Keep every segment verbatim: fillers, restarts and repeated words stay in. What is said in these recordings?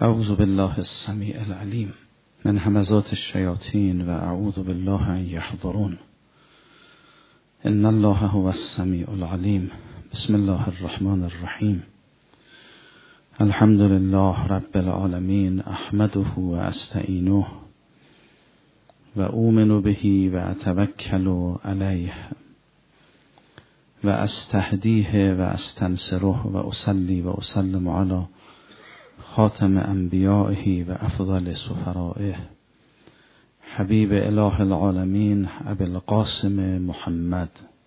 اعوذ بالله السمیع العلیم من همزات الشیاطین و اعوذ بالله ان یحضرون. ان الله هو السمیع العلیم. بسم الله الرحمن الرحیم. الحمد لله رب العالمین. احمده و استعینه و اؤمن به و اتوکل علیه و استهدیه و استنصره و اصلی و اسلم علی خاتم انبیائه و افضل سفرائه حبیب اله العالمین ابی القاسم محمد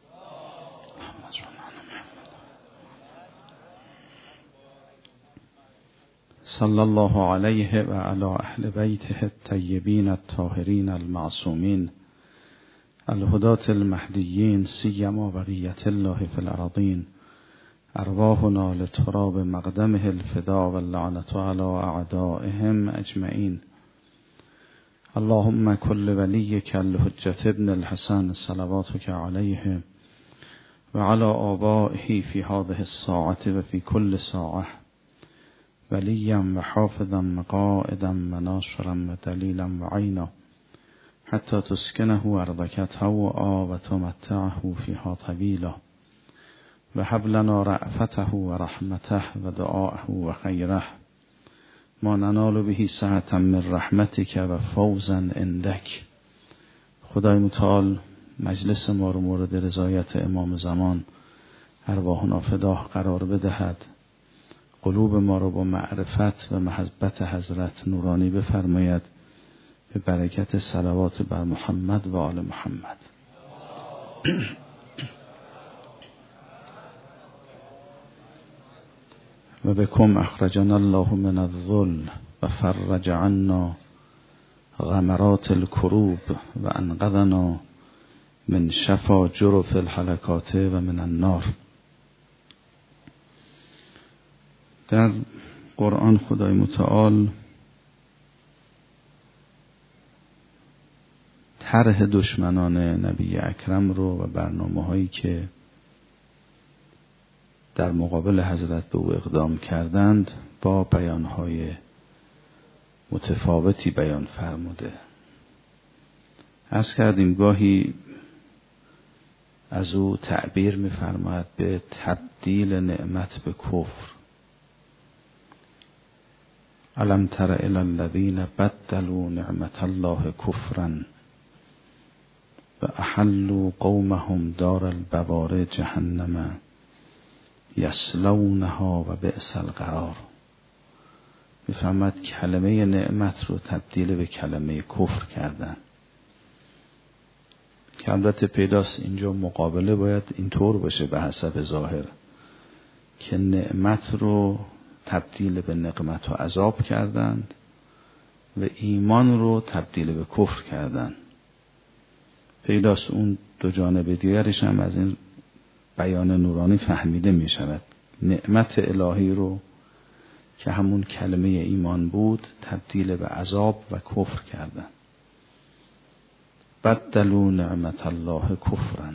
صلی الله علیه و علی اهل بیته الطیبین الطاهرین المعصومین الهداة المهدیین سیما بقیة الله فی الارضین. ارواحنا لتراب مقدمه الفدا و اللعنة علی اعدائهم اجمعین. اللهم کل ولیک الحجة ابن الحسن صلواتک علیه و علی آبائه فی هذه الساعة و فی کل ساعة ولیا و حافظا و قائدا و ناصرا و دلیلا و عینا حتی تسکنه ارضک طوعا و تمتعه فیها طویلا و هب لنا رأفته و رحمته و دعاءه و خیره ما ننال به سعة من رحمتک و فوزا عندک. خدای متعال مجلس ما رو مورد رضایت امام زمان ارواحنا فداه قرار بدهد. قلوب ما رو با معرفت و محبت حضرت نورانی بفرماید به برکت صلوات بر محمد و آل محمد. و بكم اخرجنا الله من الذل و فرج عنا غمرات الكروب و انقذنا من شفا جرف الهلکات و من النار. در قرآن خدای متعال طرح دشمنان نبی اکرم رو و برنامه هایی که در مقابل حضرت به او اقدام کردند با بیانهای متفاوتی بیان فرموده. عرض کردیم گاهی از او تعبیر می‌فرماید به تبدیل نعمت به کفر. الم تر الی الذین بدلوا نعمت الله کفرا و احلوا قومهم دار البوار جهنم یصلونها و بئس القرار. میفهمد کلمه نعمت رو تبدیل به کلمه کفر کردن که البته پیداست اینجا مقابله باید اینطور باشه به حسب ظاهر که نعمت رو تبدیل به نقمت و عذاب کردند و ایمان رو تبدیل به کفر کردند. پیداست اون دو جانب دیگرش هم از این بیان نورانی فهمیده می شود. نعمت الهی رو که همون کلمه ایمان بود تبدیل به عذاب و کفر کردن. بدلوا نعمت الله کفرا.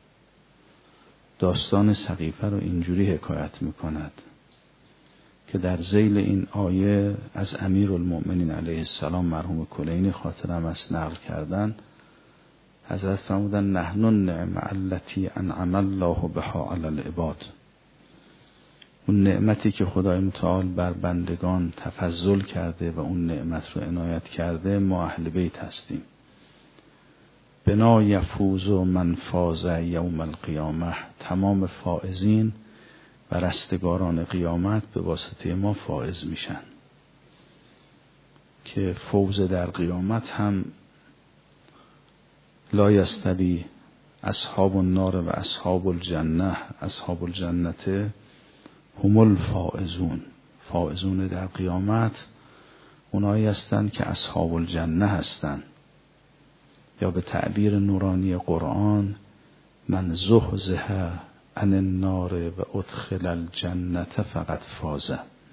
داستان سقیفه رو اینجوری حکایت می کند که در ذیل این آیه از امیرالمؤمنین علیه السلام مرحوم کلینی خاطرم است نقل کردن. حضرت فرمودن نحن النعمة التي انعم الله بها علی العباد. اون نعمتی که خدای متعال بر بندگان تفضل کرده و اون نعمت رو عنایت کرده ما اهل بیت هستیم. بنا یفوز من فاز یوم القیامه. تمام فائزین و رستگاران قیامت به واسطه ما فائز میشن که فوز در قیامت هم لا یستوی اصحاب النار و اصحاب الجنه. اصحاب الجنت هم الفائزون. فائزون در قیامت اونایی هستند که اصحاب الجنه هستند، یا به تعبیر نورانی قرآن من زحزح عن النار و ادخل الجنه فقط فاز.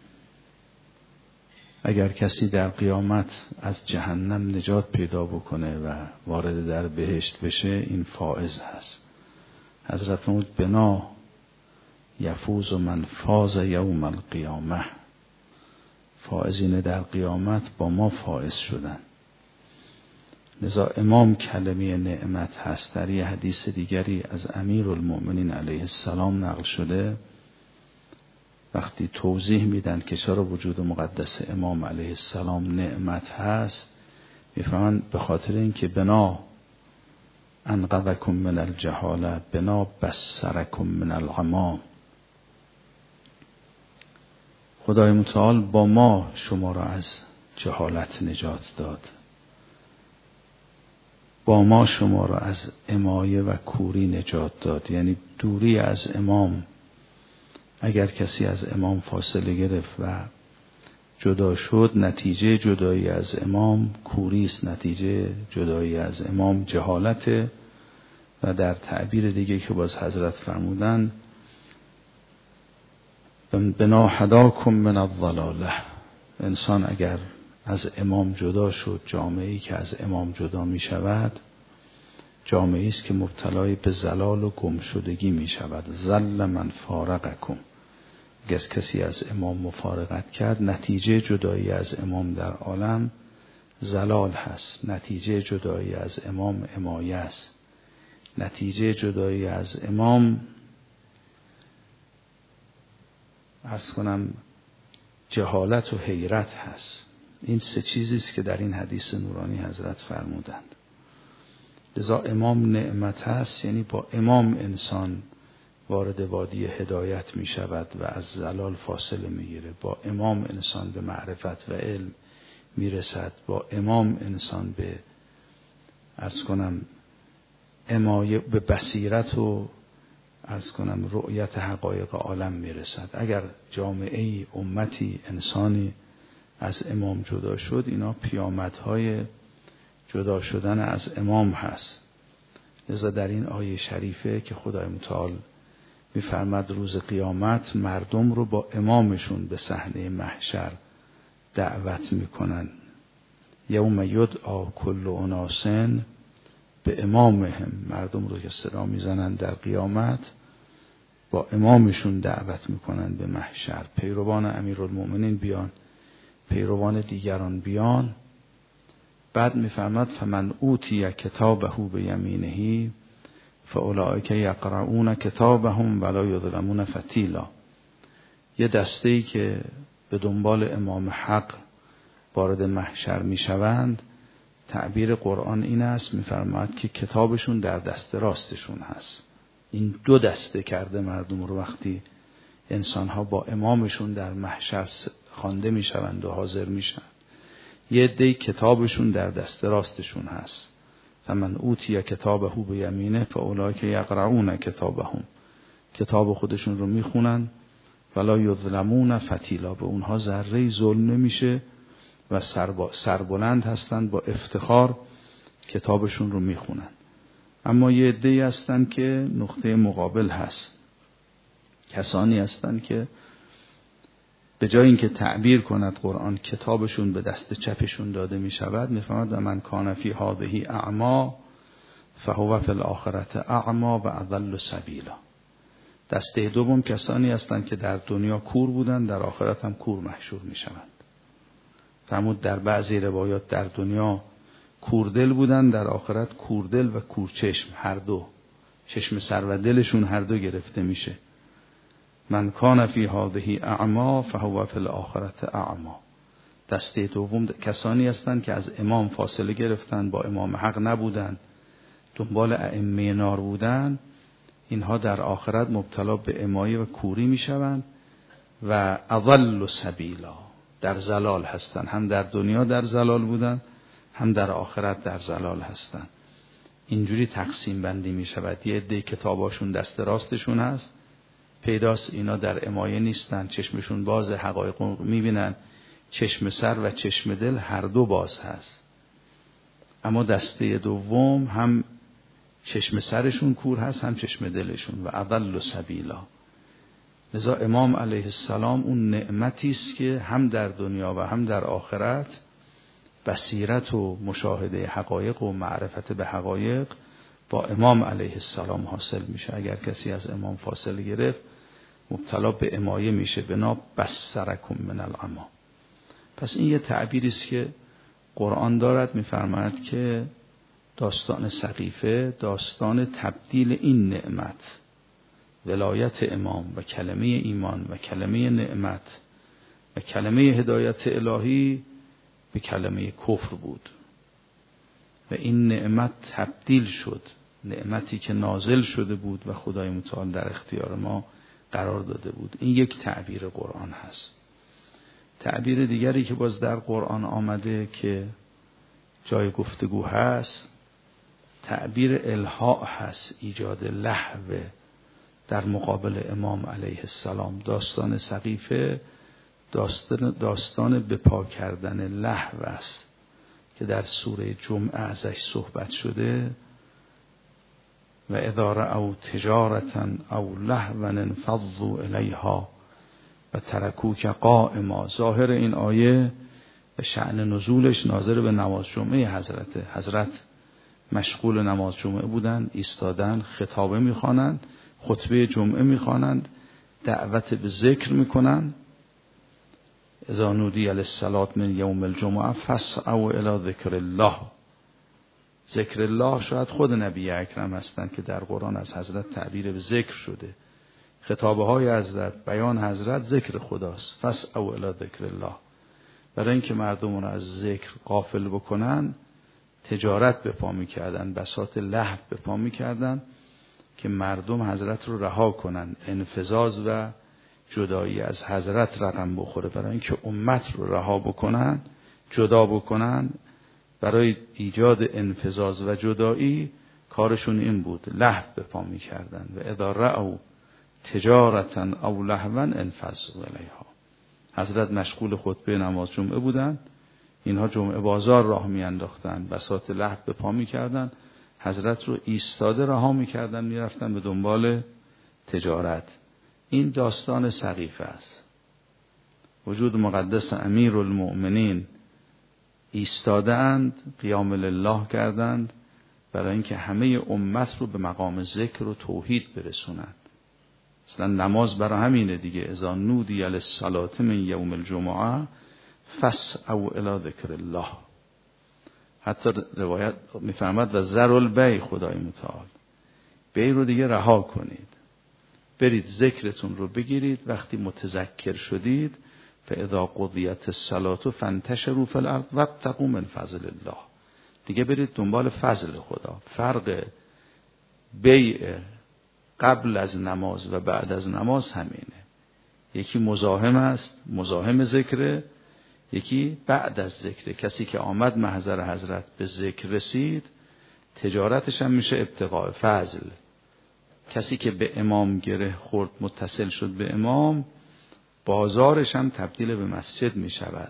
اگر کسی در قیامت از جهنم نجات پیدا بکنه و وارد در بهشت بشه این فائز هست. حضرت فرمود بنا یفوز من فاز یوم القیامه. فائزین در قیامت با ما فائز شدن. لذا امام کلمه نعمت هست. در یه حدیث دیگری از امیرالمؤمنین علیه السلام نقل شده، وقتی توضیح میدن که چرا وجود مقدس امام علیه السلام نعمت هست، میفهمن به خاطر اینکه بنا انقذکم من الجهاله، بنا بصرکم من العمی. خدای متعال با ما شما را از جهالت نجات داد، با ما شما را از عمایه و کوری نجات داد. یعنی دوری از امام، اگر کسی از امام فاصله گرفت و جدا شد، نتیجه جدایی از امام کوری است، نتیجه جدایی از امام جهالت. و در تعبیر دیگه که باز حضرت فرمودن بنا هداکم من الضلاله، انسان اگر از امام جدا شد، جامعه‌ای که از امام جدا می شود جامعه‌ای است که مبتلای به زلال و گمشدگی می شود. ضل من فارقکم، اگر کسی از امام مفارقت کرد، نتیجه جدایی از امام در عالم زلال هست، نتیجه جدایی از امام عمایه است، نتیجه جدایی از امام عرض کنم جهالت و حیرت هست. این سه چیزی است که در این حدیث نورانی حضرت فرمودند. لذا امام نعمت هست، یعنی با امام انسان وارد وادی هدایت می شود و از زلال فاصله می گیره. با امام انسان به معرفت و علم می رسد. با امام انسان به عرض کنم امایه، به بصیرت و عرض کنم رؤیت حقایق عالم می رسد. اگر جامعه امتی انسانی از امام جدا شد، اینا پیامدهای جدا شدن از امام هست. لذا در این آیه شریفه که خدای متعال می‌فرماد روز قیامت مردم رو با امامشون به صحنه محشر دعوت میکنن. یوم یدعا کل اناس به امامهم، مردم رو که صدا میزنن در قیامت با امامشون دعوت میکنن به محشر. پیروان امیرالمؤمنین بیان، پیروان دیگران بیان. بعد میفرماد فمن اوتی کتابه بیمینه فاولئک یقرؤون کتابهم ولا یظلمون فتیلا. یه دسته‌ای که به دنبال امام حق وارد محشر میشوند، تعبیر قرآن این است، میفرماد که کتابشون در دست راستشون هست. این دو دسته کرده مردم رو وقتی انسان‌ها با امامشون در محشر خوانده میشوند و حاضر میشن. یه عده کتابشون در دست راستشون هست. فمن اوتی کتابه بیمینه فاولئک یقرؤون کتابهم، کتاب خودشون رو میخونن ولا یظلمون فتیلا، به اونها ذره ظلم نمیشه و سربلند هستند، با افتخار کتابشون رو میخونن. اما یه عده‌ای هستن که نقطه مقابل هست، کسانی هستن که به جای اینکه تعبیر کند قرآن کتابشون به دست چپشون داده می شود، می فرماید و من کان فی هذه اعمی فهو فی الاخرة اعمی و اضل سبیلا. دسته دوم کسانی هستند که در دنیا کور بودند، در آخرت هم کور محشور می شوند. فرمود در بعضی روایات در دنیا کوردل بودند، در آخرت کوردل و کورچشم، هر دو چشم سر و دلشون هر دو گرفته میشه. من کان فی هذه اعمی فهو فی الاخرة اعمی. دسته دوم کسانی هستند که از امام فاصله گرفتند، با امام حق نبودند، دنبال ائمه نار بودند. اینها در آخرت مبتلا به امایه و کوری میشوند و اضل سبیلا، در زلال هستند. هم در دنیا در زلال بودند، هم در آخرت در زلال هستند. اینجوری تقسیم بندی می شود. یه عده کتاباشون دست راستشون هست، پیداست اینا در امایه نیستن، چشمشون باز، حقایق می بینن، چشم سر و چشم دل هر دو باز هست. اما دسته دوم هم چشم سرشون کور هست، هم چشم دلشون، و اضل سبیلا. لذا امام علیه السلام اون نعمتی است که هم در دنیا و هم در آخرت بصیرت و مشاهده حقایق و معرفت به حقایق با امام علیه السلام حاصل میشه. اگر کسی از امام فاصله گرفت مبتلا به امایه میشه، بنا بصرکم من العمی. پس این یه تعبیری است که قرآن دارد، می‌فرماید که داستان سقیفه داستان تبدیل این نعمت، ولایت امام و کلمه ایمان و کلمه نعمت و کلمه هدایت الهی به کلمه کفر بود و این نعمت تبدیل شد، نعمتی که نازل شده بود و خدای متعال در اختیار ما قرار داده بود. این یک تعبیر قرآن هست. تعبیر دیگری که باز در قرآن آمده که جای گفتگو هست، تعبیر الحاح هست، ایجاد لهو در مقابل امام علیه السلام. داستان سقیفه داستان داستان بپا کردن لهو است که در سوره جمعه ازش صحبت شده و اذا رأوا تجارتا او لهوا انفضوا الیها و ترکوک قائما. ظاهر این آیه به شأن نزولش ناظر به نماز جمعه حضرت حضرت مشغول نماز جمعه بودند، ایستادن خطابه میخوانند، خطبه جمعه میخوانند، دعوت به ذکر میکنند. اذا نودی للصلاة من یوم الجمعه فاسعوا الی ذکر الله. ذکر الله شاید خود نبی اکرم هستند که در قرآن از حضرت تعبیر به ذکر شده. خطابه های حضرت، بیان حضرت ذکر خداست. فاسعوا الی ذکر الله. برای اینکه مردم را از ذکر غافل بکنن تجارت به پا می‌کردن، بساط لهو به پا می‌کردن که مردم حضرت رو رها کنن، انفزاز و جدایی از حضرت رقم بخوره. برای اینکه امت رو رها بکنن، جدا بکنن، برای ایجاد انفزاز و جدایی کارشون این بود، لهو به پا می‌کردن. و اذا رأوا تجارتا او لهوا انفضوا الیها. حضرت مشغول خطبه نماز جمعه بودن، اینها جمعه بازار راه می انداختن، بساط لهو به پا می کردن، حضرت رو ایستاده رها می کردن، می رفتن به دنبال تجارت. این داستان سقیفه است. وجود مقدس امیر المؤمنین ایستاده اند، قیام لله کردند برای اینکه همه امت رو به مقام ذکر و توحید برسونند. اصلا نماز برای همینه دیگه. اذا نودی للصلاة من یوم الجمعه فاسعوا الی ذکر الله. حتی روایت میفرماد و ذروا البیع، خدای متعال بیع رو دیگه رها کنید، برید ذکرتون رو بگیرید، وقتی متذکر شدید فاذا قضیت الصلاة فانتشروا فی الارض وابتغوا من فضل الله. دیگه برید دنبال فضل خدا. فرق بیع قبل از نماز و بعد از نماز همینه. یکی مزاحم است، مزاحم ذکره، یکی بعد از ذکر. کسی که آمد محضر حضرت به ذکر رسید تجارتش هم میشه ابتغاء فضل. کسی که به امام گره خورد، متصل شد به امام، بازارش هم تبدیل به مسجد میشود.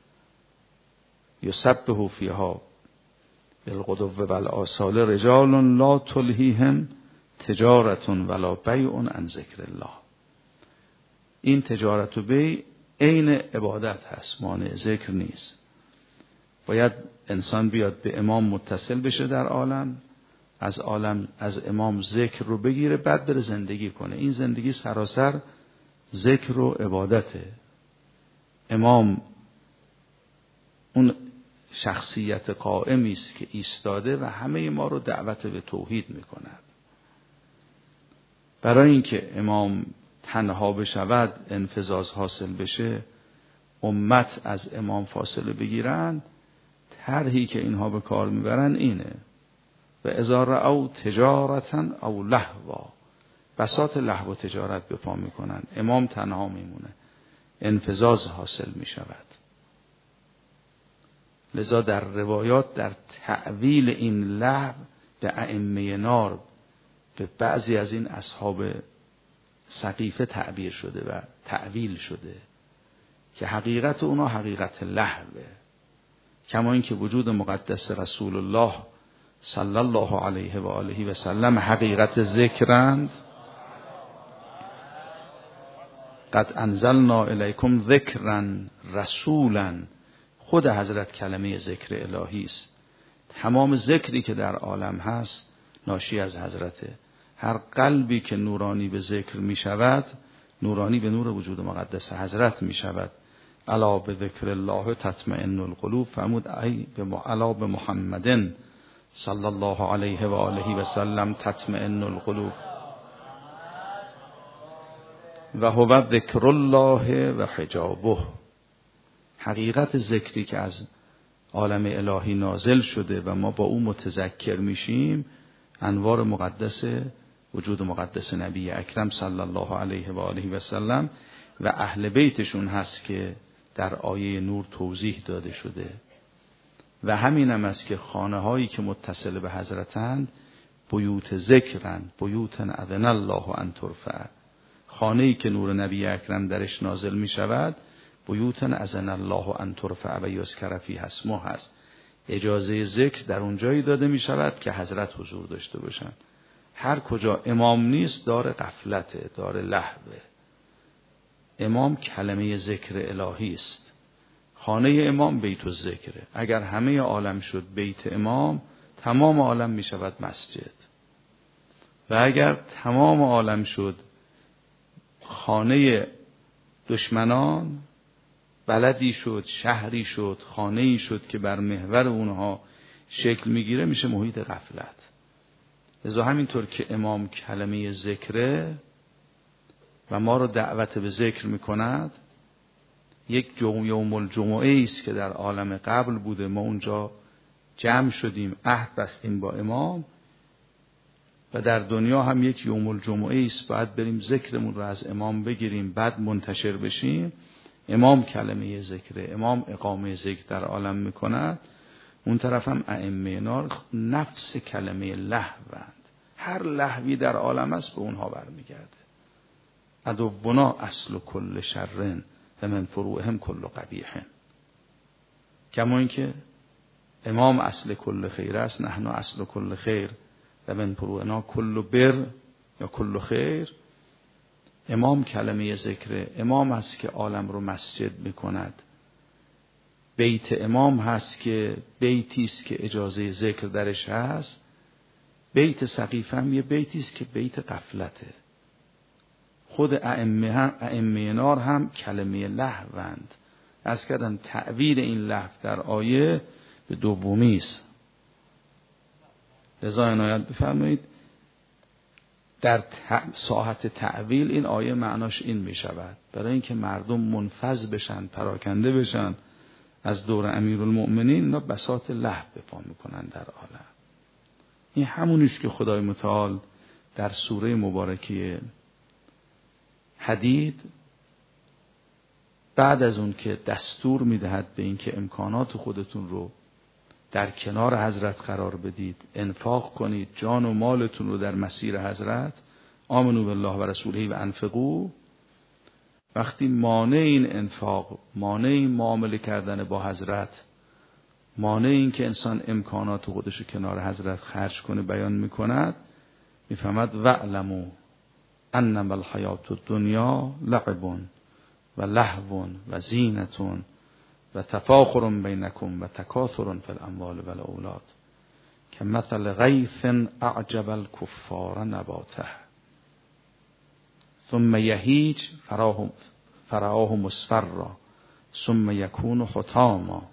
یسبح فیها بالغدو والآصال رجال لا تلهیهم تجارت ولا بیع عن ذکر الله. این تجارت و بیع عین عبادت هست، مانع ذکر نیست. باید انسان بیاد به امام متصل بشه در عالم، از عالم از امام ذکر رو بگیره، بعد بره زندگی کنه. این زندگی سراسر ذکر و عبادته. امام اون شخصیت قائمی است که ایستاده و همه ما رو دعوت به توحید میکند. برای اینکه امام تنها بشود، انفزاز حاصل بشه، امت از امام فاصله بگیرن، طرحی که اینها به کار میبرن اینه. و اذا رأوا تجارتا او لهوا، بساط لهو و تجارت به پا میکنن، امام تنها میمونه، انفزاز حاصل میشود. لذا در روایات در تعویل این لهو به ائمه نار، به بعضی از این اصحاب سقیفه تعبیر شده و تعویل شده که حقیقت اونا حقیقت لهوه. کما اینکه وجود مقدس رسول الله صلی الله علیه و آله و سلم حقیقت ذکرند. قد انزلنا الیکم ذکرا رسولا، خود حضرت کلمه ذکر الهی است. تمام ذکری که در عالم هست ناشی از حضرته. هر قلبی که نورانی به ذکر می شود، نورانی به نور وجود مقدس حضرت می شود. الا به ذکر الله تطمئن القلوب، فرمود ای الا به محمد صلی الله علیه و آله و سلم تطمئن القلوب و هو ذکر الله و حجابه. حقیقت ذکری که از عالم الهی نازل شده و ما با او متذکر میشیم انوار مقدس وجود مقدس نبی اکرم صلی الله علیه و آله و سلم و اهل بیتشون هست که در آیه نور توضیح داده شده. و همین هم است که خانه هایی که متصل به حضرتند بیوت ذکرند، بیوت اذن الله ان ترفع. خانه ای که نور نبی اکرم درش نازل می شود بیوت اذن الله ان ترفع و یذکر فیها اسمه هست. اجازه ذکر در اونجایی داده می شود که حضرت حضور داشته باشند. هر کجا امام نیست دار غفلته، دار لهوه. امام کلمه ذکر الهی است. خانه امام بیت الذکره. اگر همه عالم شد بیت امام، تمام عالم می شود مسجد. و اگر تمام عالم شد خانه دشمنان، بلدی شد، شهری شد، خانه‌ای شد که بر محور اونها شکل میگیره، میشه محیط غفلت. لذا همینطور که امام کلمه ذکره و ما رو دعوت به ذکر میکند، یک یوم الجمعه است که در عالم قبل بوده، ما اونجا جمع شدیم، عهد بستیم با امام، و در دنیا هم یک یوم الجمعه است، باید بریم ذکرمون رو از امام بگیریم بعد منتشر بشیم. امام کلمه ذکره، امام اقامه ذکر در عالم میکند. اون طرف هم ائمه نار نفس کلمه لهوند، هر لهوی در عالم است به اونها برمیگرده. عدونا اصل کل شرن و من فروعهم کل قبیح. کما اینکه امام اصل کل خیر است، نحن اصل کل خیر و من فروعنا کل بر یا کل خیر. امام کلمه ذکر، امام هست که عالم رو مسجد میکند. بیت امام هست که بیتی است که اجازه ذکر درش هست. بیت سقیفه هم یه بیتی است که بیت غفلته. خود ائمه هم ائمه نار هم کلمه لهوند. از کردم تعبیر این لهو در آیه به دومی است. لذا عنایت بفرمایید در ساحت تعویل این آیه معناش این می شود، برای اینکه مردم منفذ بشن، پراکنده بشن از دور امیرالمؤمنین، اینا بساط لهو به پا میکنن در عالم. این همونیش که خدای متعال در سوره مبارکه حدید بعد از اون که دستور میدهد به اینکه امکانات خودتون رو در کنار حضرت قرار بدید، انفاق کنید، جان و مالتون رو در مسیر حضرت، آمنو بالله و رسوله و انفقوا، وقتی مانع این انفاق، مانع این معامله کردن با حضرت، مانع این که انسان امکانات خودش رو کنار حضرت خرج کنه بیان میکند، میفهمد وعلموا انما الحیات الدنیا لعب و لهو و زینة و تفاخر بینکم و تکاثر فی الاموال و الاولاد که مثل غیث اعجب الکفار نباته ثم یهیج فراه مصفرا ثم یکون حطاما.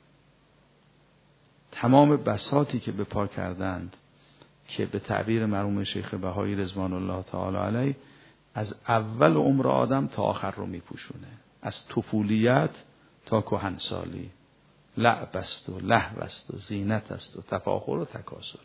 تمام بساطی که به پا کردند که به تعبیر مرحوم شیخ بهایی رضوان الله تعالی علیه از اول عمر آدم تا آخر رو میپوشونه، از طفولیت تا کهنسالی، لعب است و لهو است و زینت است و تفاخر و تکاسل.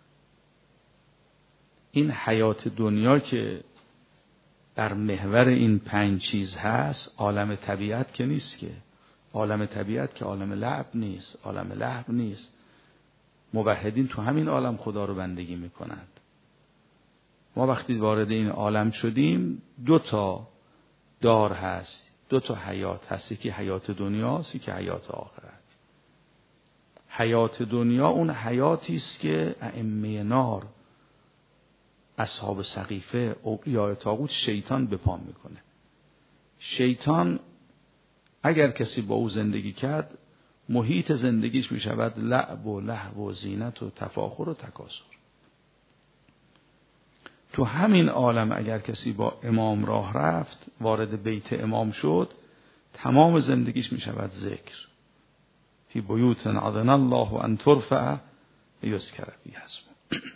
این حیات دنیا که بر محور این پنج چیز هست، عالم طبیعت که نیست، که عالم طبیعت که عالم لعب نیست، عالم لهو نیست. موحدین تو همین عالم خدا رو بندگی میکنند. ما وقتی وارد این عالم شدیم دو تا دار هست، دو تا حیات هست، یکی حیات دنیاست، یکی حیات آخرت. حیات دنیا اون حیاتی است که ائمه نار، اصحاب سقیفه، اولیاء طاغوت، شیطان به پا میکنه. شیطان اگر کسی با او زندگی کرد، محیط زندگیش میشود لعب و لهو و زینت و تفاخر و تکاسل. تو همین عالم اگر کسی با امام راه رفت، وارد بیت امام شد، تمام زندگیش می شود ذکر. فی بیوت اذن الله ان ترفع یذکر فیها اسمه.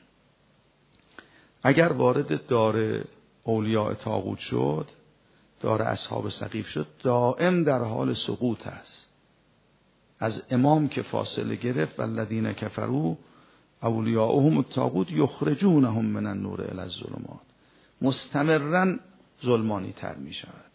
اگر وارد دار اولیاء طاغوت شد، دار اصحاب سقیف شد، دائم در حال سقوط است. از امام که فاصله گرفت، والذین کفروا اولیاءهم الطاغوت یخرجونهم من النور الی الظلمات، مستمرا ظلمانی تر می شود،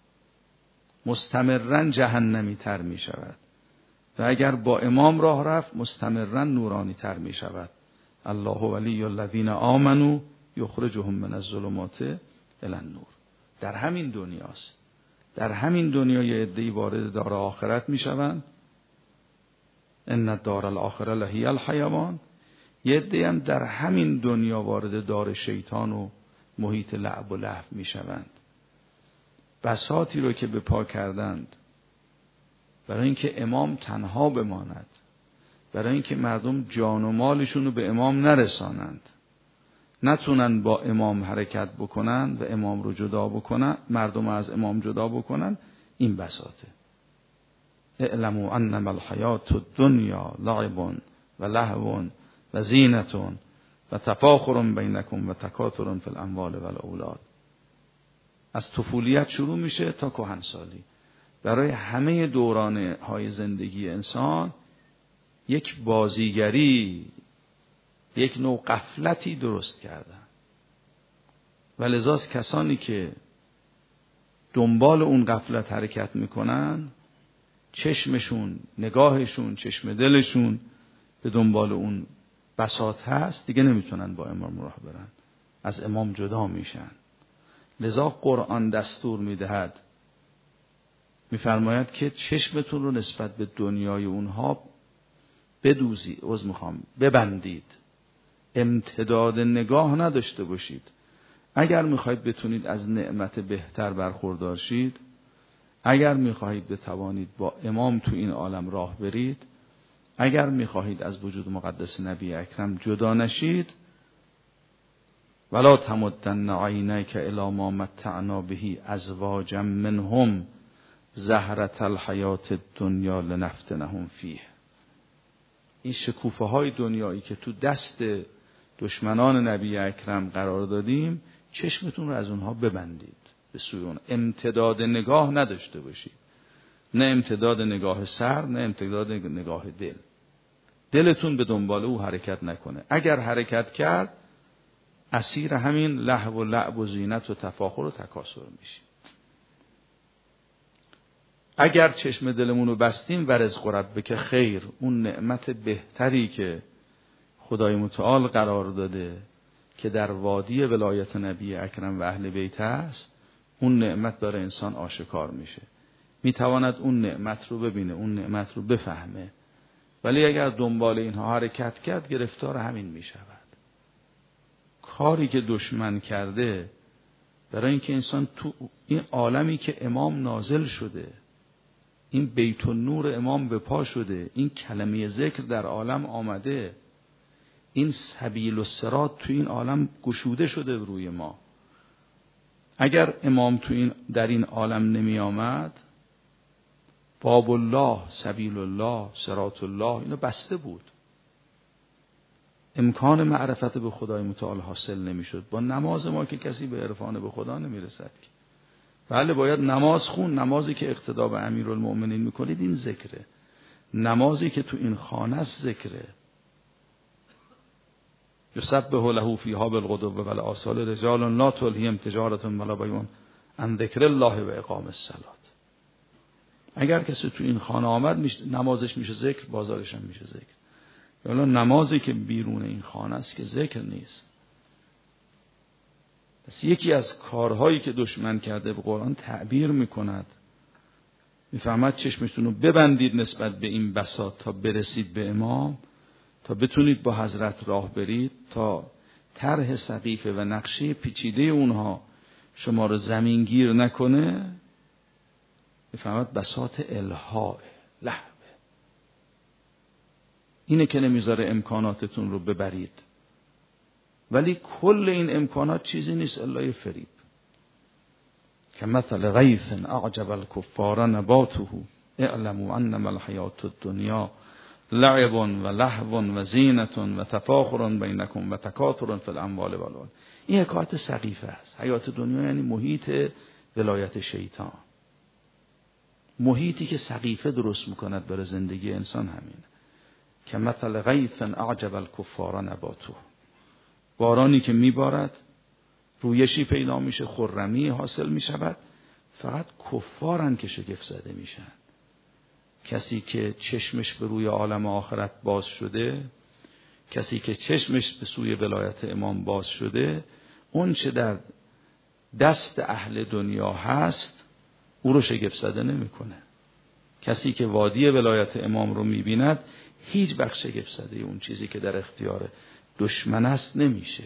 مستمرا جهنمی تر می شود. و اگر با امام راه رفت، مستمرا نورانی تر می شود. الله ولی الذین آمنوا یخرجهم من الظلمات الی النور. در همین دنیاست. در همین دنیا یه عده‌ای وارد دار آخرت می شوند، ان الدار الاخره لهی الحیوان. یه عده‌ای هم در همین دنیا وارد دار شیطان و محیط لعب و لهو می شوند. بساطی رو که به پا کردند برای اینکه امام تنها بماند، برای اینکه مردم جان و مالشون رو به امام نرسانند، نتونن با امام حرکت بکنن و امام رو جدا بکنن، مردم از امام جدا بکنن. این بساطه. اعلموا انما الحیات الدنیا لعب و لهو و زینت و تفاخر بینکم و تکاثر فی الاموال و الاولاد. از طفولیت شروع میشه تا کهنسالی. برای همه دوران های زندگی انسان یک بازیگری، یک نوع غفلتی درست کردن. و لذاست کسانی که دنبال اون غفلت حرکت میکنن، چشمشون، نگاهشون، چشم دلشون به دنبال اون بساط هست، دیگه نمیتونن با امام راه برن، از امام جدا میشن. لذا قرآن دستور میدهد، میفرماید که چشمتون رو نسبت به دنیای اونها بدوزید، عذر میخوام ببندید، امتداد نگاه نداشته باشید. اگر میخواهید بتونید از نعمت بهتر برخوردار شید، اگر میخواهید بتوانید با امام تو این عالم راه برید، اگر میخواهید از وجود مقدس نبی اکرم جدا نشید، ولا تمدن عینیک الی ما متعنا به ازواجا منهم زهرة الحیات الدنیا لنفتنهم فیه. این شکوفه های دنیایی که تو دست دشمنان نبی اکرم قرار دادیم، چشمتون رو از اونها ببندید، به سوی اون امتداد نگاه نداشته باشید. نه امتداد نگاه سر، نه امتداد نگاه دل. دلتون به دنبال او حرکت نکنه. اگر حرکت کرد، اسیر همین لهو و لعب و زینت و تفاخر و تکاسر میشیم. اگر چشم دلمون رو بستیم، ورزق ربک خیر، اون نعمت بهتری که خدای متعال قرار داده که در وادی ولایت نبی اکرم و اهل بیت هست، اون نعمت داره انسان آشکار میشه، میتواند اون نعمت رو ببینه، اون نعمت رو بفهمه. ولی اگر دنبال اینها حرکت کرد، گرفتار همین میشود. کاری که دشمن کرده برای اینکه انسان تو این عالمی که امام نازل شده، این بیت النور امام به پا شده، این کلمه ذکر در عالم آمده، این سبیل الصراط تو این عالم گشوده شده روی ما. اگر امام تو این در این عالم نمی آمد، باب الله، سبیل الله، صراط الله اینو بسته بود. امکان معرفت به خدای متعال حاصل نمی شد. با نماز ما که کسی به عرفان به خدا نمی رسد که. بله باید نماز خون، نمازی که اقتدا به امیرالمؤمنین میکنید این ذکره، نمازی که تو این خانه است ذکره. یسبح له فیها بالغدو والآصال رجال لا تلهیهم تجارة ولا بیع عن ذکر الله و اقام الصلاة. اگر کسی تو این خانه آمد، میشه نمازش میشه ذکر، بازارش هم میشه ذکر. حالا نمازی که بیرون این خانه است که ذکر نیست. پس یکی از کارهایی که دشمن کرده به قرآن تعبیر میکند، میفهمد چشمتون رو ببندید نسبت به این بساط تا برسید به امام، تا بتونید با حضرت راه برید، تا طرح سقیفه و نقشه پیچیده اونها شما رو زمینگیر نکنه. میفهمد بساط الها لهوه، اینه که نمیذاره امکاناتتون رو ببرید. ولی کل این امکانات چیزی نیست الا فریب. که مثل غیث اعجب الکفار نباته اعلموا انما الحیات الدنیا لعب و لهو و زینت و تفاخر بینکم و تکاثر فی الاموال والأولاد. این حکایت سقیفه است. حیات دنیا یعنی محیط ولایت شیطان، محیطی که سقیفه درست میکند برای زندگی انسان. همین که مثل غیث اعجب الکفار نباته، بارانی که میبارد رویشی پیدا میشه، خرمی حاصل میشود، فقط کفارن که شگفت زده میشن. کسی که چشمش به روی عالم آخرت باز شده، کسی که چشمش به سوی ولایت امام باز شده، اون چه در دست اهل دنیا هست او رو شگفت زده نمیکنه. کسی که وادی ولایت امام رو میبیند هیچ وقت شگفت زده اون چیزی که در اختیار دشمن است نمیشه.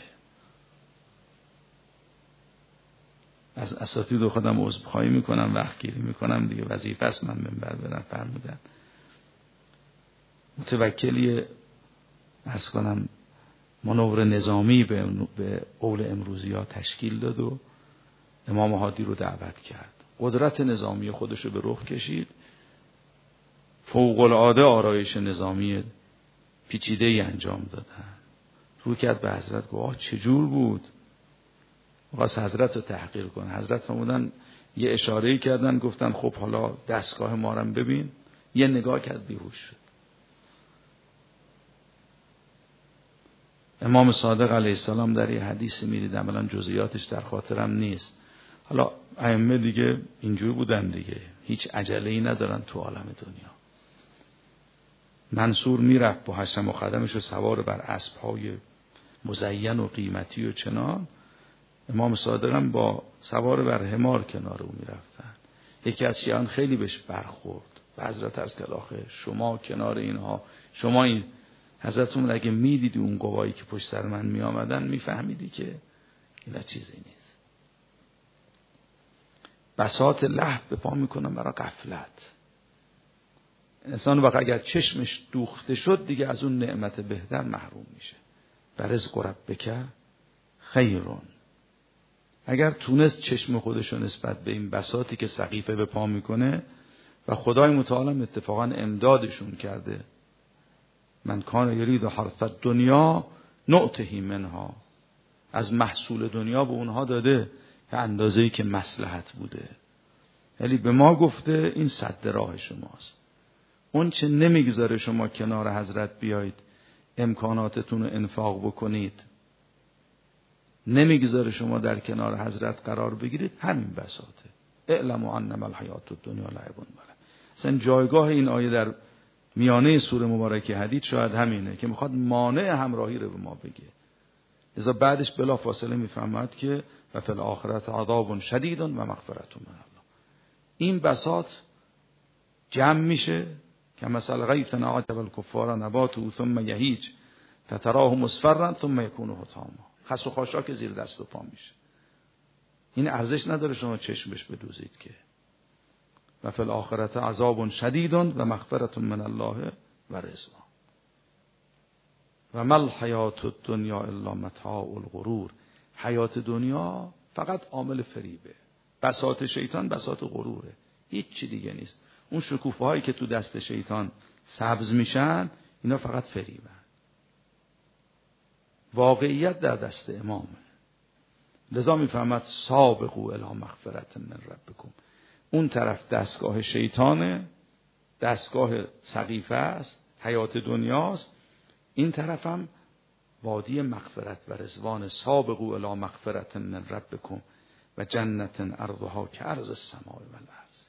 از اساتید خودم عذرخواهی میکنم، وقت گیری میکنم دیگه، وظیفه است من منبر برم. فرمودن متوکلی عرض کنم منور نظامی به قول امروزی ها تشکیل داد و امام هادی رو دعوت کرد. قدرت نظامی خودش رو به رخ کشید، فوق العاده آرایش نظامی پیچیده ای انجام دادن. رو کرد به حضرت گفت آه چجور بود؟ واسه حضرت رو تحقیر کن. حضرت فرمودن یه اشاره‌ای کردن، گفتن خب حالا دستگاه ما رو ببین. یه نگاه کرد بیهوش شد. امام صادق علیه السلام در یه حدیثی می‌دیدم، الان جزئیاتش در خاطرم نیست. حالا ائمه دیگه اینجور بودن دیگه، هیچ عجله‌ای ندارن تو عالم دنیا. منصور میرفت با حشم و خدمش و سوار بر اسب‌های مزین و قیمتی و چنان، امام صادق هم با سوار بر حمار کنار او میرفتن. یکی از شیعان خیلی بهش برخورد و حضرت عرض کرد آخه شما کنار اینها، شما این حضرتون اگه میدیدی اون قوایی که پشت سر من میآمدن میفهمیدی که اینا چیزی نیست. بساط لهو به پا میکنن برای غفلت. انسان وقت اگر چشمش دوخته شد دیگه از اون نعمت بهتر محروم میشه. برزق ربک خیرون. اگر تونست چشم خودشو نسبت به این بساطی که سقیفه به پا میکنه و خدای متعال اتفاقا امدادشون کرده، من کان یرید حرث الدنیا نؤته منها، از محصول دنیا به اونها داده به اندازه‌ای که مصلحت بوده. یعنی به ما گفته این سد راه شماست. اون چه نمیگذاره شما کنار حضرت بیایید امکاناتتون رو انفاق بکنید، نمیگذاره شما در کنار حضرت قرار بگیرید، همین بساطه. اعلموا انما الحیات الدنیا لعب و لهو. اصلا جایگاه این آیه در میانه سوره مبارکه حدید شاید همینه که میخواد مانع همراهی رو به ما بگه. لذا بعدش بلا فاصله میفهمد که و فی الاخرة عذاب شدید و مغفرة من الله. این بساط جمع میشه که مثلا غیث اعجب الکفار نباته ثم یهیج فتراه مصفرا ثم یکون حطاما. خس و خاشاک زیر دست و پا میشه. این ارزش نداره شما چشمش بدوزید که. و فی الاخرة عذاب شدید و مغفرة من الله و رضوان. و ما الحیات الدنیا الا متاع الغرور. حیات دنیا فقط عامل فریبه. بساط شیطان بساط غروره، هیچ چی دیگه نیست. اون شکوفه هایی که تو دست شیطان سبز میشن اینا فقط فریبن. واقعیت در دست امامه. لذا میفهمد سابقوا الی مغفرة من ربکم. اون طرف دستگاه شیطانه، دستگاه سقیفه است، حیات دنیاست. این طرف هم وادی مغفرت و رضوان. سابقوا الی مغفرة من ربکم و جنت عرضها کعرض السماء والارض.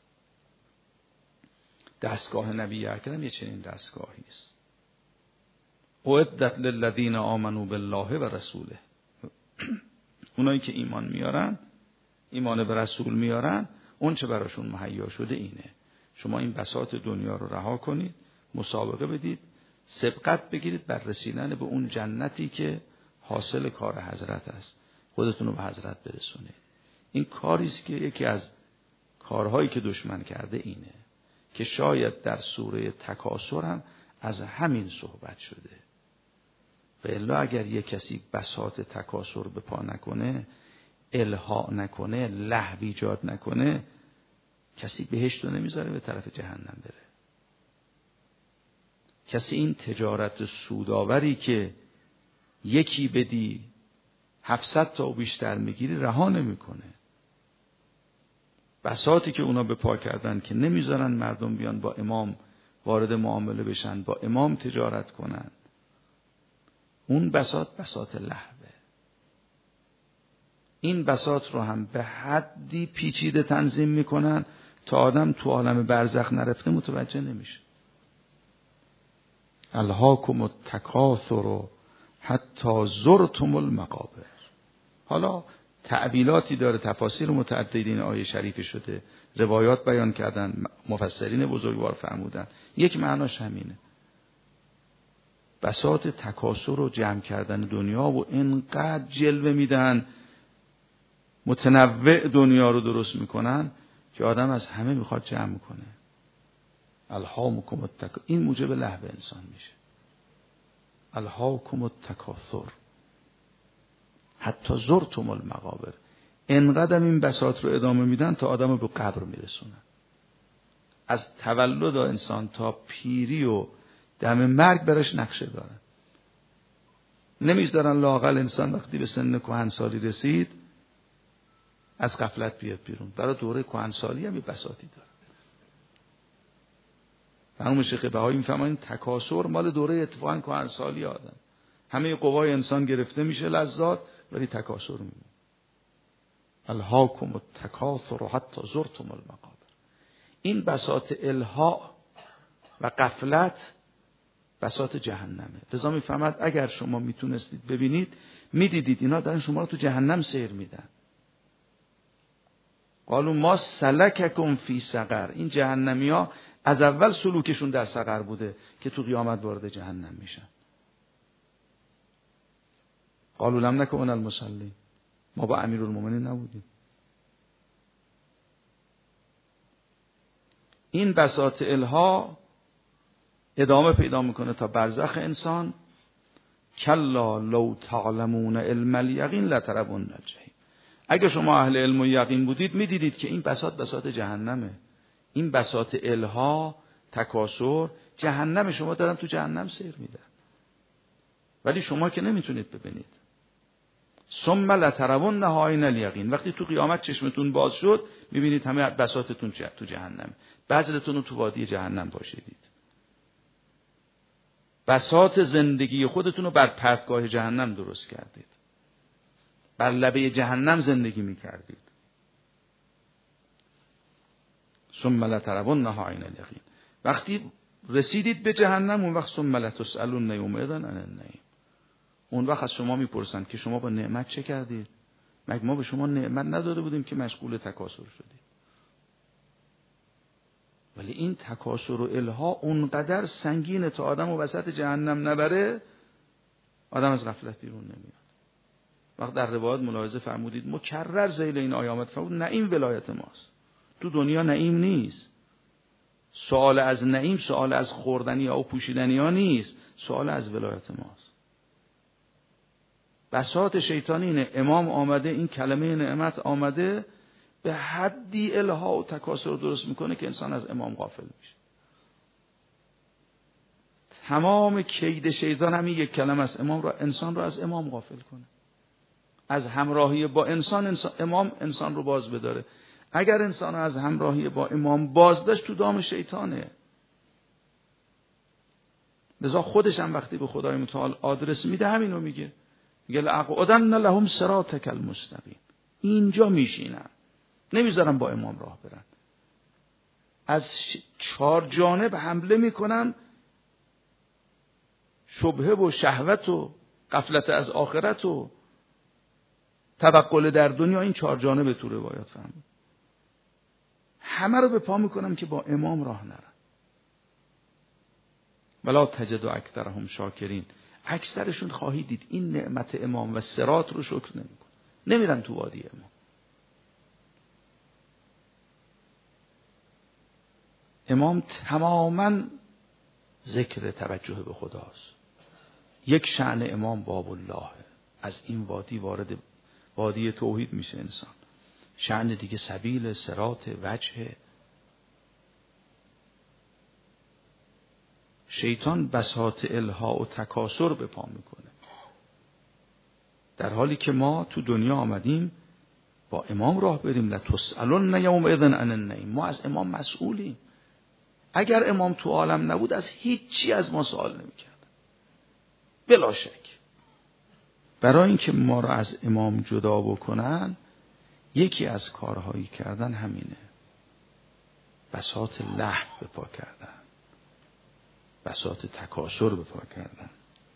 دستگاه نبی اکرم یه چنین دستگاهی است. اعدت للذین آمنوا بالله و رسوله. اونایی که ایمان میارن، ایمان به رسول میارن، اون چه براشون مهیا شده اینه. شما این بساط دنیا رو رها کنید، مسابقه بدید، سبقت بگیرید بر رسیدن به اون جنتی که حاصل کار حضرت است. خودتون رو به حضرت برسونید. این کاری است که یکی از کارهایی که دشمن کرده اینه که شاید در سوره تکاثر هم از همین صحبت شده. و الا اگر یک کسی بساط تکاثر به پا نکنه، الها نکنه، لهو ایجاد نکنه، کسی بهشت رو نمیذاره به طرف جهنم بره. کسی این تجارت سودآوری که یکی بدی هفتصد تا و بیشتر میگیری رها نمیکنه. بساطی که اونا به پا کردن که نمیذارن مردم بیان با امام وارد معامله بشن، با امام تجارت کنن، اون بساط بساط لهوه. این بساط رو هم به حدی پیچیده تنظیم میکنن تا آدم تو عالم برزخ نرفته متوجه نمیشه. الهاکم التکاثر حتی زرتم المقابر. حالا تعبیلاتی داره، تفاسیر متعددی این آیه شریف شده، روایات بیان کردن، مفسرین بزرگوار فرمودن. یک معناش همینه، بساط تکاثر و جمع کردن دنیا و اینقدر جلوه میدن، متنوع دنیا رو درست میکنن که آدم از همه میخواد جمع کنه. الهاکم التکاثر، این موجب لهو انسان میشه. الهاکم التکاثر حتی زرتم المقابر. انقدر این بساط رو ادامه میدن تا آدم رو به قبر میرسونن. از تولد انسان تا پیری و دم مرگ برش نقشه دارن. نمیذارن لااقل انسان وقتی به سن کهنسالی رسید از غفلت بیاد بیرون. برای دوره کهنسالی هم یه بساطی داره. همون شیخ بهایی میفهمن تکاثر مال دوره اتفاقا کهنسالی آدم. همه قوای انسان گرفته میشه لذات، ولی تکاثر میمونه. الهاکم التکاثر حتی زرتم المقابر. این بساط الها و غفلت بساط جهنمه. لذا میفهمد اگر شما میتونستید ببینید میدیدید اینا دارن شما رو تو جهنم سیر میدن. قالوا ما سلککم فی سقر. این جهنمی ها از اول سلوکشون در سقر بوده که تو قیامت وارد جهنم میشن. قالوا لم نکن من المصلین. ما با امیرالمومنین نبودیم. این بساط الها ادامه پیدا میکنه تا برزخ انسان. کلا لو تعلمون علم الیقین لترون الجحیم. اگه شما اهل علم و یقین بودید میدیدید که این بساط بساط جهنمه. این بساط الها، تکاثر، جهنم شما دارن تو جهنم سیر میدن، ولی شما که نمیتونید ببینید. ثم لترون عین الیقین. وقتی تو قیامت چشمتون باز شد میبینید همه بساطتون تو جهنم. بذرتون رو تو وادی جهنم باشیدید. بساط زندگی خودتون رو بر پرتگاه جهنم درست کردید. بر لبه جهنم زندگی میکردید. ثم لترون عین الیقین. وقتی رسیدید به جهنم اون وقت ثم لتسألون یومئذ عن النعیم. اون وقت از شما میپرسند که شما با نعمت چه کردید؟ مگه ما به شما نعمت نداده بودیم که مشغول تکاثر شدید؟ ولی این تکاثر و الها اونقدر سنگینه تا آدم و وسط جهنم نبره آدم از غفلت بیرون نمیاد. وقت در روایات ملاحظه فرمودید مکرر ذیل این آیامت فرمود نعیم ولایت ماست. تو دنیا نعیم نیست. سوال از نعیم سوال از خوردنی ها و پوشیدنی ها نیست، سوال از ولایت ماست. بساط شیطانی اینه. امام آمده، این کلمه نعمت آمده به حدی الها و تکاثر درست میکنه که انسان از امام غافل میشه. تمام کید شیطان همین یک کلمه است، امام را انسان را از امام غافل کنه، از همراهی با انسان, انسان امام انسان رو باز بداره. اگر انسان از همراهی با امام باز داشت تو دام شیطانه. لذا خودش هم وقتی به خدای متعال آدرس میده همینو میگه، میگه لأقعدن لهم صراطک المستقیم. اینجا میشینن، نمیذارم با امام راه برن. از چهار جانب حمله میکنم، شبهه و شهوت و غفلت از آخرت و توقل در دنیا، این چهار جانب تو روایات فهمید. همه رو به پا میکنم که با امام راه نرن. ولا تجد اکثرهم شاکرین. اکثرشون خواهید دید این نعمت امام و صراط رو شکر نمیکن، نمیرن تو وادی امام. امام تماما ذکر توجه به خداست. یک شأن امام باب الله، از این وادی وارد وادی توحید میشه انسان. شأن دیگه سبیل، صراط، وجه. شیطان بساط الها و تکاسر به پا میکنه، در حالی که ما تو دنیا آمدیم با امام راه بریم. لتسألن یومئذ عن النعیم. ما از امام مسئولیم. اگر امام تو عالم نبود از هیچی از ما سوال نمیکرد بلا شک. برای اینکه ما را از امام جدا بکنن یکی از کارهایی کردن همینه، بساط لهو به پا کردن، بساط تکاسر به پا کردن.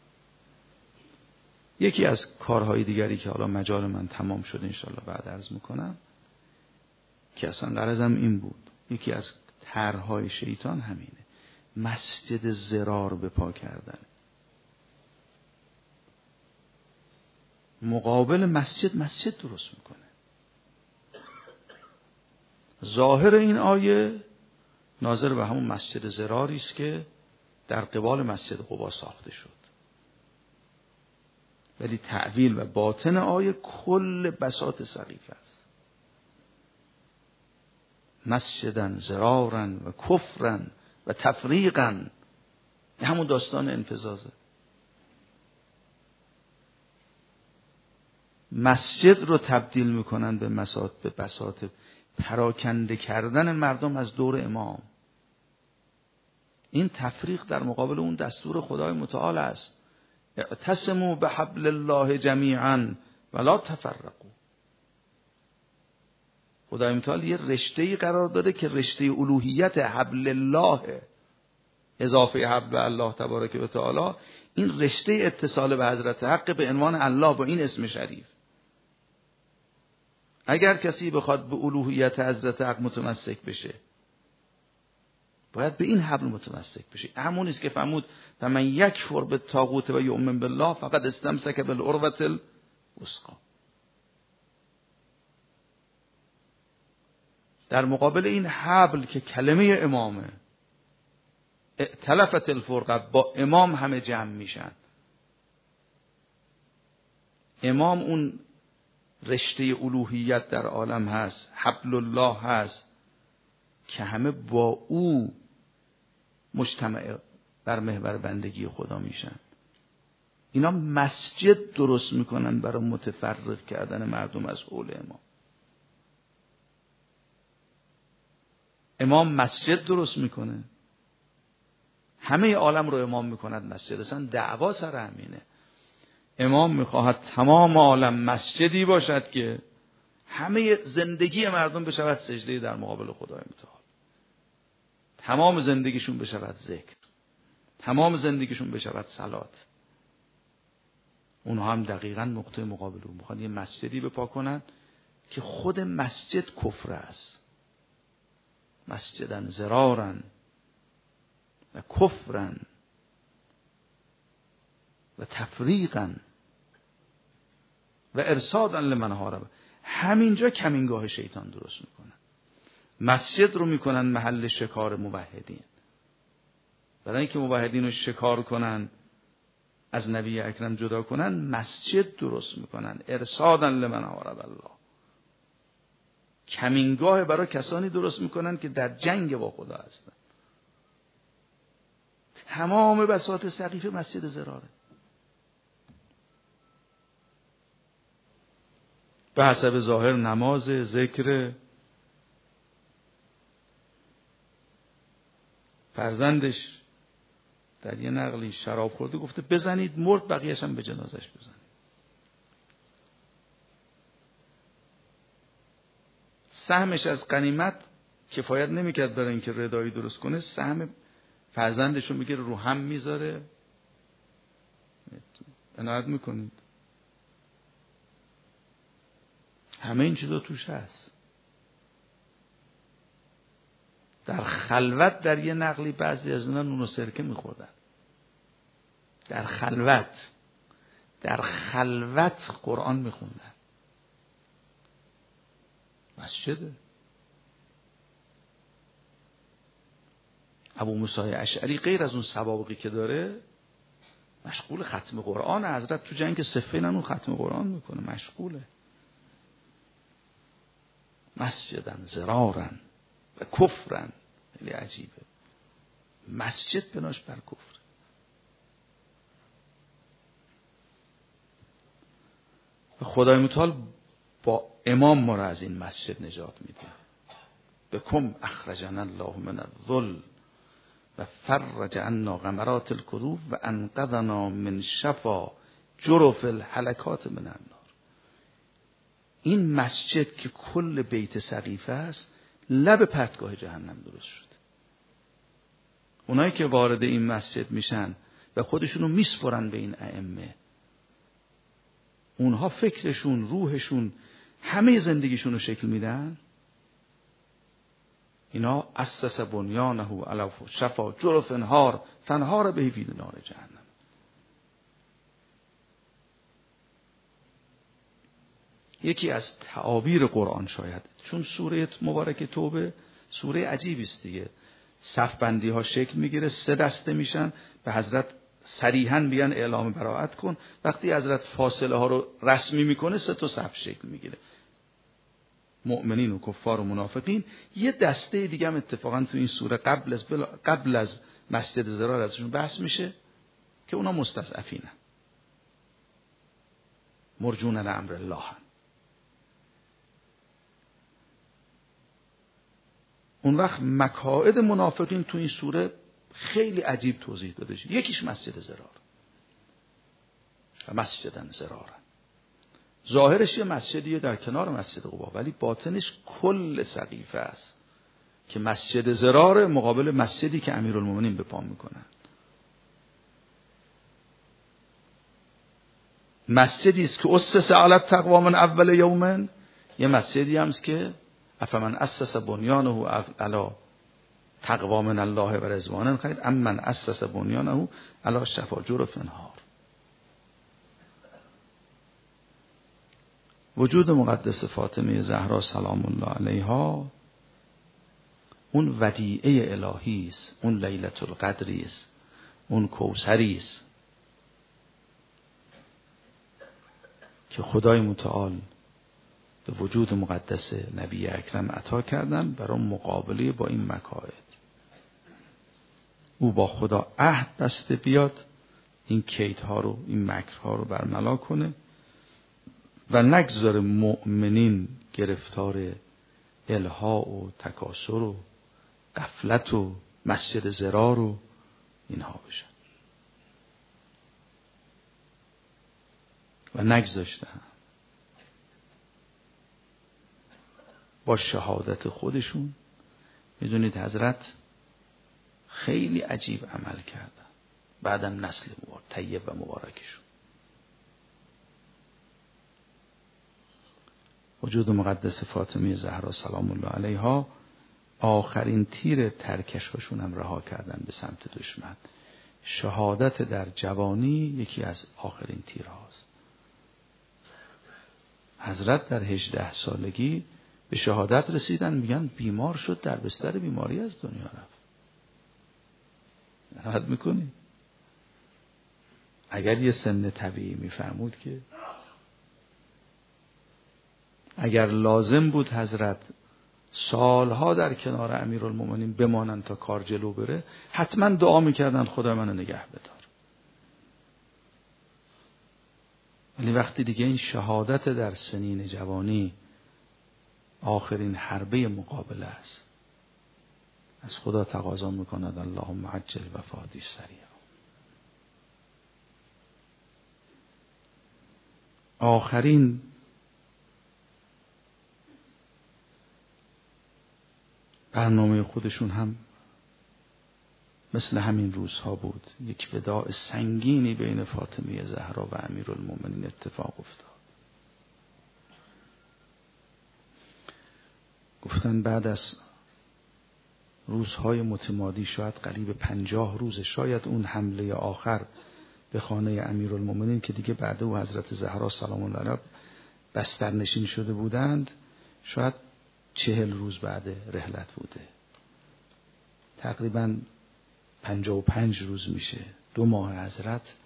یکی از کارهای دیگری که حالا مجال من تمام شد انشالله بعد عرض میکنم که اصلا غرضم این بود، یکی از طرحهای شیطان همینه، مسجد ضرار به پا کردن. مقابل مسجد مسجد درست میکنه. ظاهر این آیه ناظر به همون مسجد ضراری است که در قبال مسجد قبا ساخته شد، ولی تعویل و باطن آیه کل بساط سقیفه است. مسجدن ضرارن و کفرن و تفریقن، همون داستان انفزازه. مسجد رو تبدیل میکنن به مساط، به بساط پراکنده کردن مردم از دور امام. این تفریق در مقابل اون دستور خدای متعال است، اعتصموا بحبل الله جمیعا ولا تفرقوا. خدای متعال یه رشته‌ای قرار داده که رشته الوهیت حبل الله اضافه حبل الله تبارک و تعالی، این رشته اتصال به حضرت حق به عنوان الله با این اسم شریف. اگر کسی بخواد به الوهیت حضرت حق متمسک بشه باید به این حبل متمسک بشه. همون است که فرمود فمن یکفر بالطاغوت و یؤمن بالله فقد استمسک بالعروة الوثقی. در مقابل این حبل که کلمه امامه، ائتلفت الفرقه، با امام همه جمع میشن. امام اون رشته الوهیت در عالم هست، حبل الله هست که همه با او مجتمع بر محور بندگی خدا میشن. اینا مسجد درست میکنن برای متفرق کردن مردم از حول امام. امام مسجد درست میکنه، همه عالم رو امام میکند مسجد. اصلا دعوا سر همینه. امام میخواهد تمام عالم مسجدی باشد که همه زندگی مردم بشود سجده در مقابل خدای متعال، تمام زندگیشون بشود ذکر، تمام زندگیشون بشود صلات. اونها هم دقیقاً نقطه مقابل اون میخواد یه مسجدی بپا کنن که خود مسجد کفر است. مسجدن ضرارن و کفرن و تفریقن و ارصادن لمن حارب. همینجا کمینگاه شیطان درست میکنن. مسجد رو میکنن محل شکار موحدین. برای اینکه موحدین رو شکار کنن، از نبی اکرم جدا کنن، مسجد درست میکنن. ارصادن لمن حارب الله. کمینگاه برای کسانی درست میکنن که در جنگ با خدا هستن. تمام بساط سقیفه مسجد ضراره. به حسب ظاهر نماز، ذکر، فرزندش در یه نقلی شراب خورده گفته بزنید مرد، بقیه‌اش هم به جنازش بزنید. سهمش از غنیمت کفایت نمیکرد برای اینکه ردایی درست کنه، سهم فرزندش رو میگیره رو هم میذاره. عنایت میکنید همه این چیزا توش هست. در خلوت در یه نقلی بعضی از اینا نون و سرکه میخوردن. در خلوت در خلوت قرآن میخوندن. مسجده. ابو موسی اشعری غیر از اون سوابقی که داره مشغول ختم قرآن. حضرت تو جنگ صفین اون ختم قرآن میکنه، مشغوله. مسجدن زرارن و کفرن. خیلی عجیبه، مسجد بناش بر کفر. خدای متعال با امام ما را از این مسجد نجات میده. بکم اخرجنا الله من الذل و فرج عنا غمرات الکروب و انقذنا من شفا جرف الهلکات من النار. این مسجد که کل بیت سقیفه است لب پرتگاه جهنم درست شد. اونایی که وارد این مسجد میشن و خودشونو میسپرن به این ائمه، اونها فکرشون، روحشون، همه زندگیشون رو شکل میدن. اینا اسس بنیانه علی شفا جرف انهار فانهار به فی نار جهنم. یکی از تعابیر قرآن شاید، چون سوره مبارک توبه سوره عجیبی است دیگه، صف بندی ها شکل میگیره، سه دسته میشن، به حضرت صریحاً بیان اعلام براءت کن. وقتی حضرت فاصله ها رو رسمی میکنه سه تا صف شکل میگیره، مؤمنین و کفار و منافقین. یه دسته دیگه هم اتفاقا تو این سوره قبل از قبل از مسجد ضرار ازشون بحث میشه که اونا مستضعفینن، مرجون لامر الله. اون وقت مقاعد منافقین تو این سوره خیلی عجیب توضیح داده شد. یکیش مسجد ضرار و مسجدن ضرارن. ظاهرش یه مسجدیه در کنار مسجد قبا، ولی باطنش کل سقیفه است که مسجد ضرار مقابل مسجدی که امیرالمومنین به پا میکنن. مسجدی است که اسس علی التقوا من اول یوم، یه مسجدی هم است که افمن اسس بنیانه علی تقوا من الله و رضوان خیر ام من اسس بنیانه علی شفا جرف انهار. وجود مقدس فاطمه زهرا سلام الله علیها اون ودیعه الهی است، اون لیلة القدری است، اون کوثری است که خدای متعال به وجود مقدس نبی اکرم عطا کردن برای مقابله با این مکائد. او با خدا عهد بسته بیاد این کیدها رو، این مکرها رو برملا کنه و نگذاره مؤمنین گرفتار الها و تکاسر و غفلت و مسجد ضرار و اینها بشن و نگذاشتن. با شهادت خودشون میدونید حضرت خیلی عجیب عمل کردن. بعدم نسل مبارک طیب و مبارکشون، وجود مقدس فاطمه زهرا سلام الله علیها آخرین تیر ترکش هاشون هم رها کردن به سمت دشمن. شهادت در جوانی یکی از آخرین تیر هاست. حضرت در هجده سالگی به شهادت رسیدن، میگن بیمار شد، در بستر بیماری از دنیا رفت. حد میکنی؟ اگر یه سن طبیعی میفرمود که اگر لازم بود حضرت سالها در کنار امیرالمومنین بمانن تا کار جلو بره، حتما دعا میکردن خدا منو نگه بدار. ولی وقتی دیگه این شهادت در سنین جوانی آخرین حربه مقابله است، از خدا تقاضا میکند اللهم عجل وفاتی سریع. آخرین برنامه خودشون هم مثل همین روزها بود. یک وداع سنگینی بین فاطمه زهرا و امیرالمومنین اتفاق افتاد. گفتن بعد از روزهای متمادی، شاید قریب پنجاه روز، شاید اون حمله آخر به خانه امیرالمومنین که دیگه بعد او حضرت زهرا سلام الله علیها بسترنشین شده بودند، شاید چهل روز بعد رحلت بوده. تقریباً پنجاه و پنج روز میشه دو ماه حضرت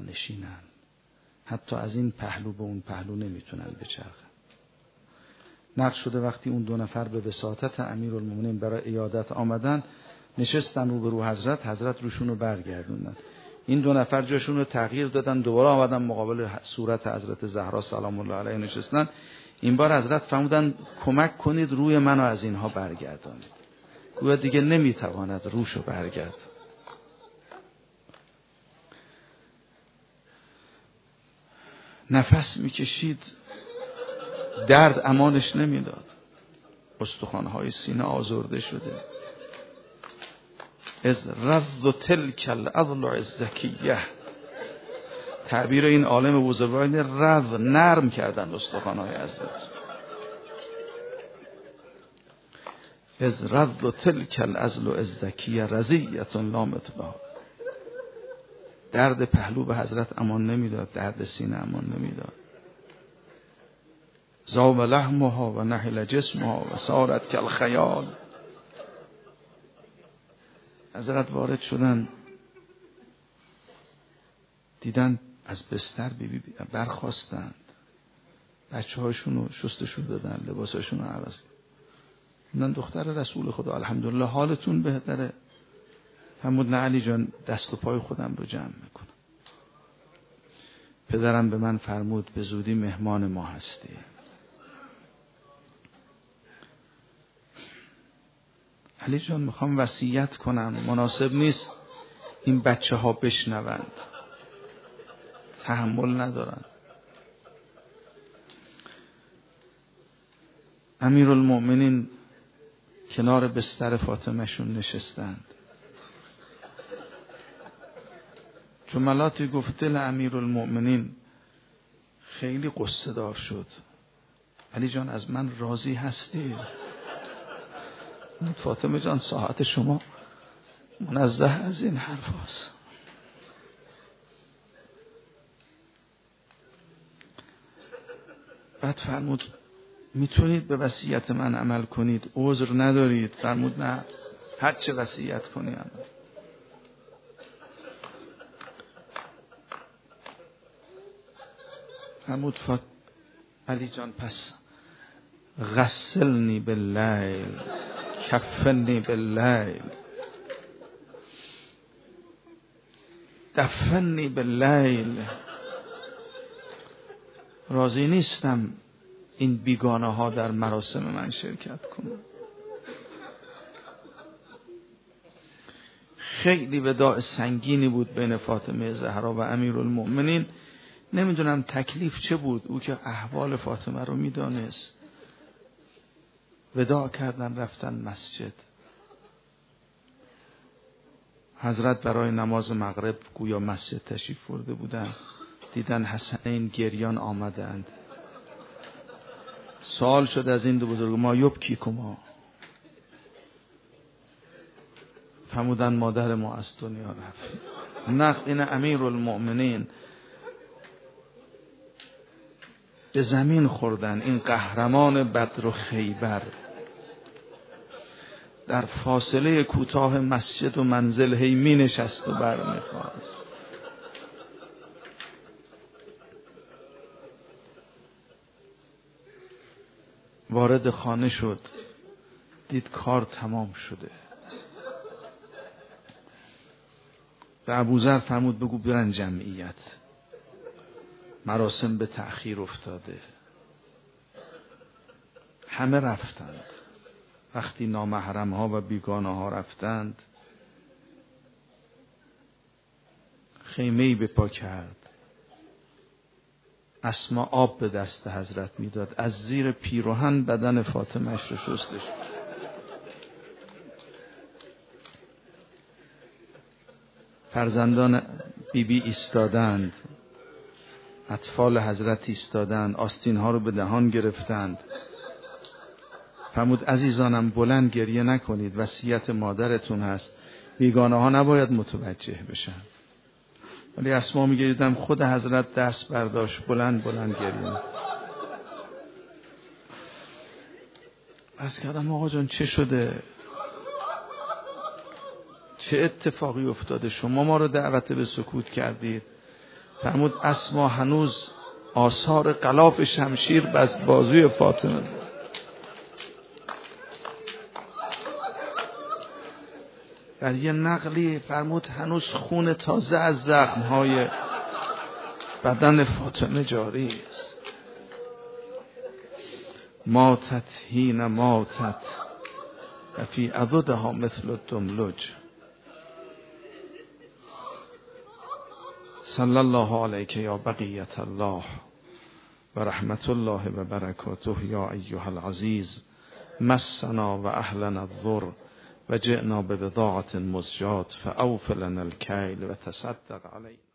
بسترنشینن، حتی از این پهلو به اون پهلو نمیتونن بچرخن. نقل شده وقتی اون دو نفر به وساطت امیرالمومنین برای عیادت آمدن، نشستن رو به رو حضرت، حضرت روشون رو برگردوندن. این دو نفر جاشون رو تغییر دادن، دوباره آمدن مقابل صورت حضرت زهرا سلام الله علیها نشستن. این بار حضرت فرمودن کمک کنید روی منو از اینها برگردانید. گویا دیگه نمیتواند روشو برگرد. نفس میکشید، درد امانش نمیداد، استخوان‌های سینه آزرده شده. از رض تلک الاضلع الزکیه، تعبیر این عالم بزرگوار، رض نرم کردن استخوان‌های حضرت. از رض تلک الاضلع الزکیه رضیة لا مثلها. درد پهلو به حضرت امان نمیداد، درد سینه امان نمیداد. ذاب لحمها و نحل جسمها و صارت کالخیال. حضرت وارد شدن، دیدن از بستر بی بی برخواستند، بچه هاشون رو شستشو دادن، لباساشون رو عوض کردن. دختر رسول خدا الحمدلله حالتون بهتره؟ فرمود نه علی جان، دست و پای خودم رو جمع میکنم. پدرم به من فرمود به زودی مهمان ما هستی. علی جان میخوام وصیت کنم، مناسب نیست این بچه ها بشنوند، تحمل ندارن. امیرالمؤمنین کنار بستر فاطمه شون نشستند. جملاتی گفت دل امیرالمؤمنین خیلی قصه دار شد. علی جان از من راضی هستی؟ فاطمه جان ساعت شما منزه از این حرف هست. بعد فرمود میتونید به وصیت من عمل کنید، عذر ندارید؟ فرمود نه، هر چه وصیت کنی عمل. فرمود فات... علی جان پس غسلنی باللیل کفنی باللیل دفنی باللیل. راضی نیستم این بیگانه ها در مراسم من شرکت کنن. خیلی وداع سنگینی بود بین فاطمه زهرا و امیرالمؤمنین. نمیدونم تکلیف چه بود، او که احوال فاطمه رو میدانست. وداع کردن، رفتن مسجد. حضرت برای نماز مغرب گویا مسجد تشریف برده بودند. دیدن حسنین گریان آمدند. سوال شد از این دو بزرگ، ما یبکی کما؟ فرمودن مادر ما از دنیا رفت. نه، این امیرالمؤمنین به زمین خوردن. این قهرمان بدر و خیبر در فاصله کوتاه مسجد و منزل هی می نشست و بر می خواست. وارد خانه شد، دید کار تمام شده. به ابوذر فرمود بگو برن جمعیت، مراسم به تأخیر افتاده. همه رفتند. وقتی نامحرم ها و بیگانه ها رفتند، خیمه‌ای به پا کرد. اسما آب به دست حضرت میداد، از زیر پیراهن بدن فاطمه‌اش رو شستش. فرزندان بی بی ایستادند، اطفال حضرت ایستادند، آستین ها رو به دهان گرفتند. فرمود عزیزانم بلند گریه نکنید، وصیت مادرتون هست، بیگانه ها نباید متوجه بشن. ولی اسما میگه دیدم خود حضرت دست برداشت، بلند بلند گریه. از کردم آقا جان چه شده؟ چه اتفاقی افتاده؟ شما ما رو دعوت به سکوت کردید. فرمود اسما هنوز آثار غلاف شمشیر بس بازوی فاطمه بود. در یه نقلی فرمود هنوز خون تازه از زخم‌های بدن فاطمه جاری است. ماتت حین ماتت و فی عضدها مثل الدملج. صلی الله علیک یا بقیت الله و رحمت الله و برکاته یا ایها العزیز. مسنا و اهلنا الضر و جئنا ببضاعة مزجات فاوف لنا الکیل و تصدق علینا.